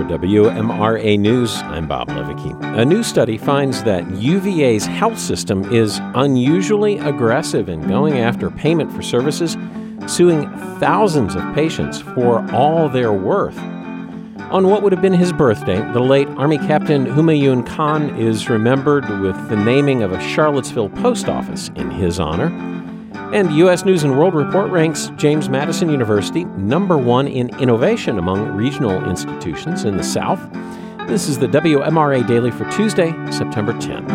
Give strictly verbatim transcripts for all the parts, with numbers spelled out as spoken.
W M R A News, I'm Bob Levicki. A new study finds that U V A's health system is unusually aggressive in going after payment for services, suing thousands of patients for all they're worth. On what would have been his birthday, the late Army Captain Humayun Khan is remembered with the naming of a Charlottesville post office in his honor. And U S News and World Report ranks James Madison University number one in innovation among regional institutions in the South. This is the W M R A Daily for Tuesday, September tenth.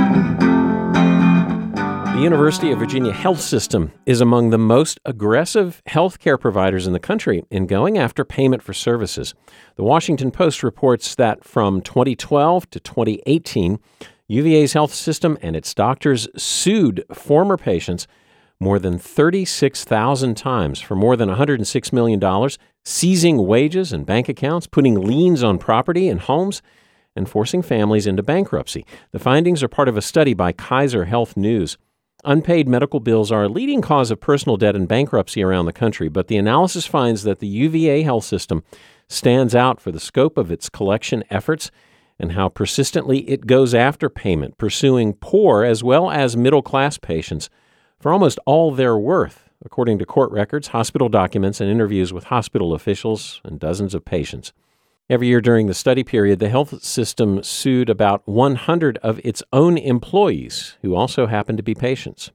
The University of Virginia Health System is among the most aggressive healthcare providers in the country in going after payment for services. The Washington Post reports that from twenty twelve to twenty eighteen, U V A's health system and its doctors sued former patients more than thirty-six thousand times for more than one hundred six million dollars, seizing wages and bank accounts, putting liens on property and homes, and forcing families into bankruptcy. The findings are part of a study by Kaiser Health News. Unpaid medical bills are a leading cause of personal debt and bankruptcy around the country, but the analysis finds that the U V A health system stands out for the scope of its collection efforts and how persistently it goes after payment, pursuing poor as well as middle-class patients for almost all they're worth, according to court records, hospital documents, and interviews with hospital officials and dozens of patients. Every year during the study period, the health system sued about one hundred of its own employees, who also happened to be patients.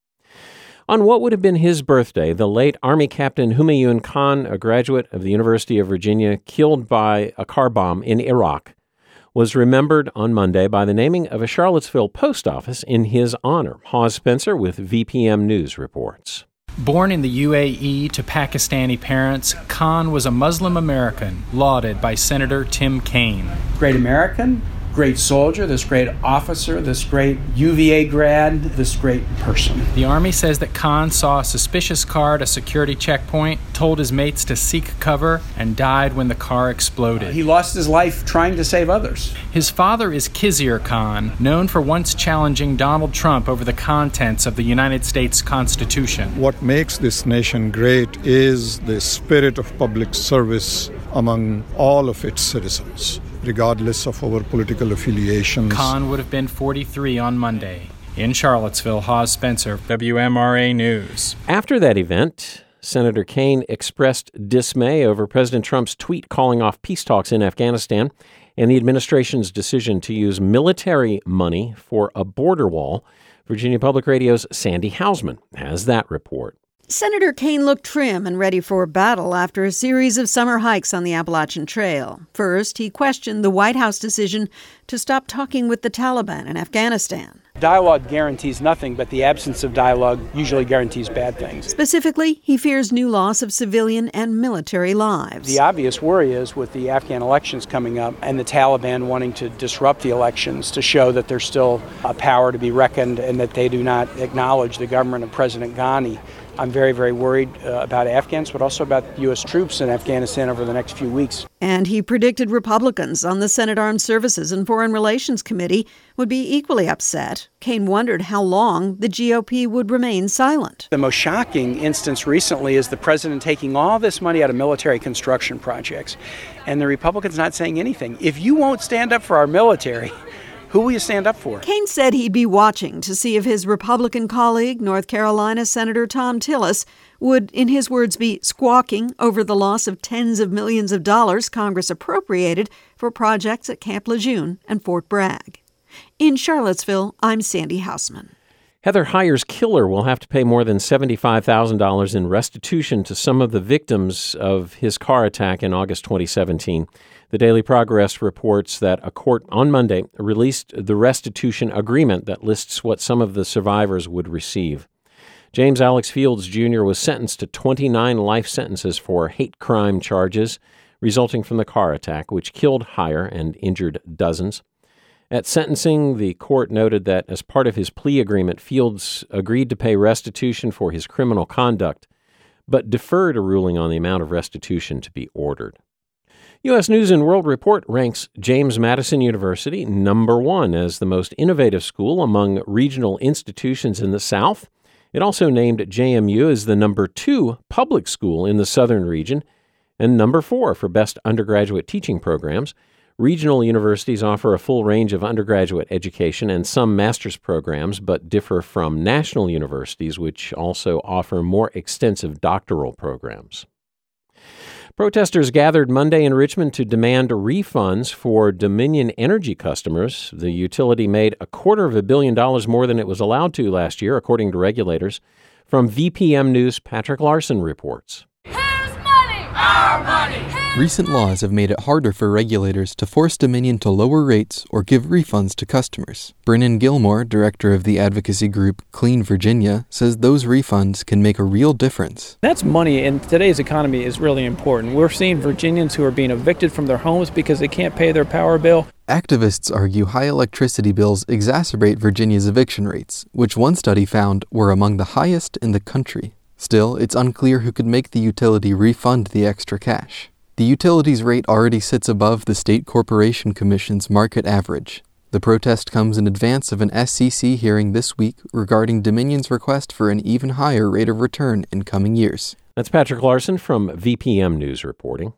On what would have been his birthday, the late Army Captain Humayun Khan, a graduate of the University of Virginia, killed by a car bomb in Iraq, was remembered on Monday by the naming of a Charlottesville post office in his honor. Hawes Spencer with V P M News reports. Born in the U A E to Pakistani parents, Khan was a Muslim American lauded by Senator Tim Kaine. Great American, great soldier, this great officer, this great U V A grad, this great person. The Army says that Khan saw a suspicious car at a security checkpoint, told his mates to seek cover, and died when the car exploded. He lost his life trying to save others. His father is Khizr Khan, known for once challenging Donald Trump over the contents of the United States Constitution. What makes this nation great is the spirit of public service among all of its citizens, regardless of our political affiliations. Khan would have been forty-three on Monday. In Charlottesville, Hawes Spencer, W M R A News. After that event, Senator Kaine expressed dismay over President Trump's tweet calling off peace talks in Afghanistan and the administration's decision to use military money for a border wall. Virginia Public Radio's Sandy Hausman has that report. Senator Kaine looked trim and ready for battle after a series of summer hikes on the Appalachian Trail. First, he questioned the White House decision to stop talking with the Taliban in Afghanistan. Dialogue guarantees nothing, but the absence of dialogue usually guarantees bad things. Specifically, he fears new loss of civilian and military lives. The obvious worry is with the Afghan elections coming up and the Taliban wanting to disrupt the elections to show that there's still a power to be reckoned and that they do not acknowledge the government of President Ghani. I'm very, very worried uh, about Afghans, but also about U S troops in Afghanistan over the next few weeks. And he predicted Republicans on the Senate Armed Services and Foreign Relations Committee would be equally upset. Kaine wondered how long the G O P would remain silent. The most shocking instance recently is the president taking all this money out of military construction projects, and the Republicans not saying anything. If you won't stand up for our military, who will you stand up for? Kaine said he'd be watching to see if his Republican colleague, North Carolina Senator Thom Tillis, would, in his words, be squawking over the loss of tens of millions of dollars Congress appropriated for projects at Camp Lejeune and Fort Bragg. In Charlottesville, I'm Sandy Hausman. Heather Heyer's killer will have to pay more than seventy-five thousand dollars in restitution to some of the victims of his car attack in August twenty seventeen. The Daily Progress reports that a court on Monday released the restitution agreement that lists what some of the survivors would receive. James Alex Fields Junior was sentenced to twenty-nine life sentences for hate crime charges resulting from the car attack, which killed Heyer and injured dozens. At sentencing, the court noted that as part of his plea agreement, Fields agreed to pay restitution for his criminal conduct, but deferred a ruling on the amount of restitution to be ordered. U S News and World Report ranks James Madison University number one as the most innovative school among regional institutions in the South. It also named J M U as the number two public school in the southern region And number four for best undergraduate teaching programs. Regional universities offer a full range of undergraduate education and some master's programs, but differ from national universities, which also offer more extensive doctoral programs. Protesters gathered Monday in Richmond to demand refunds for Dominion Energy customers. The utility made a quarter of a billion dollars more than it was allowed to last year, according to regulators. From V P M News, Patrick Larson reports. Whose money? Our money. Recent laws have made it harder for regulators to force Dominion to lower rates or give refunds to customers. Brennan Gilmore, director of the advocacy group Clean Virginia, says those refunds can make a real difference. That's money in today's economy is really important. We're seeing Virginians who are being evicted from their homes because they can't pay their power bill. Activists argue high electricity bills exacerbate Virginia's eviction rates, which one study found were among the highest in the country. Still, it's unclear who could make the utility refund the extra cash. The utility's rate already sits above the State Corporation Commission's market average. The protest comes in advance of an S C C hearing this week regarding Dominion's request for an even higher rate of return in coming years. That's Patrick Larson from V P M News reporting.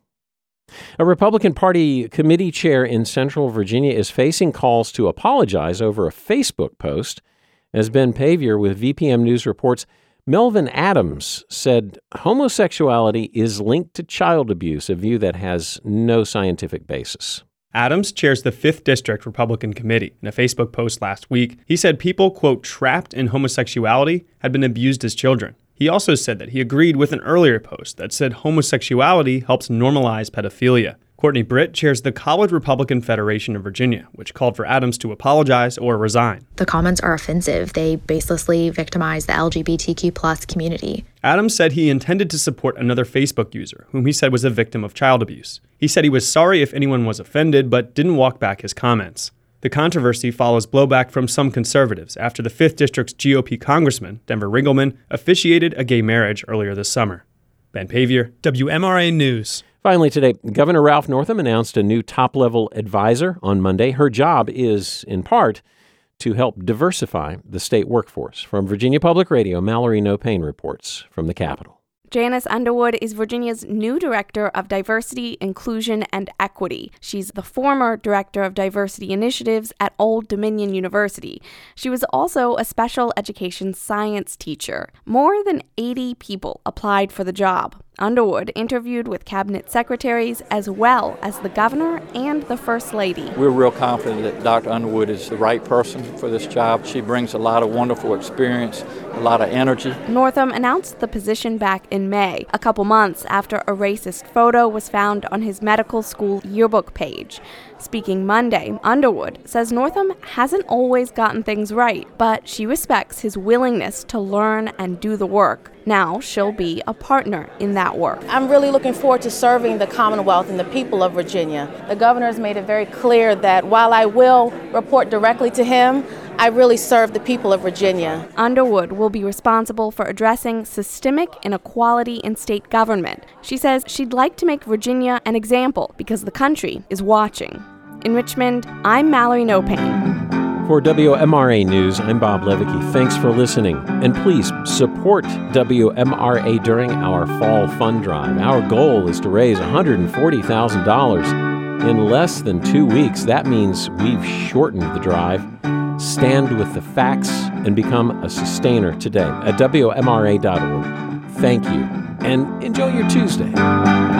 A Republican Party committee chair in Central Virginia is facing calls to apologize over a Facebook post. As Ben Pavier with V P M News reports, Melvin Adams said homosexuality is linked to child abuse, a view that has no scientific basis. Adams chairs the fifth District Republican Committee. In a Facebook post last week, he said people, quote, trapped in homosexuality had been abused as children. He also said that he agreed with an earlier post that said homosexuality helps normalize pedophilia. Courtney Britt chairs the College Republican Federation of Virginia, which called for Adams to apologize or resign. The comments are offensive. They baselessly victimize the L G B T Q plus community. Adams said he intended to support another Facebook user, whom he said was a victim of child abuse. He said he was sorry if anyone was offended, but didn't walk back his comments. The controversy follows blowback from some conservatives after the fifth District's G O P congressman, Denver Riggleman, officiated a gay marriage earlier this summer. Ben Pavier, W M R A News. Finally today, Governor Ralph Northam announced a new top-level advisor on Monday. Her job is, in part, to help diversify the state workforce. From Virginia Public Radio, Mallory No-Pain reports from the Capitol. Janice Underwood is Virginia's new Director of Diversity, Inclusion, and Equity. She's the former Director of Diversity Initiatives at Old Dominion University. She was also a special education science teacher. More than eighty people applied for the job. Underwood interviewed with cabinet secretaries as well as the governor and the first lady. We're real confident that Doctor Underwood is the right person for this job. She brings a lot of wonderful experience, a lot of energy. Northam announced the position back in May, a couple months after a racist photo was found on his medical school yearbook page. Speaking Monday, Underwood says Northam hasn't always gotten things right, but she respects his willingness to learn and do the work. Now she'll be a partner in that work. I'm really looking forward to serving the Commonwealth and the people of Virginia. The governor has made it very clear that while I will report directly to him, I really serve the people of Virginia. Underwood will be responsible for addressing systemic inequality in state government. She says she'd like to make Virginia an example because the country is watching. In Richmond, I'm Mallory No-Pain. For W M R A News, I'm Bob Levicki. Thanks for listening. And please support W M R A during our fall fund drive. Our goal is to raise one hundred forty thousand dollars in less than two weeks. That means we've shortened the drive. Stand with the facts and become a sustainer today at W M R A dot org. Thank you, and enjoy your Tuesday.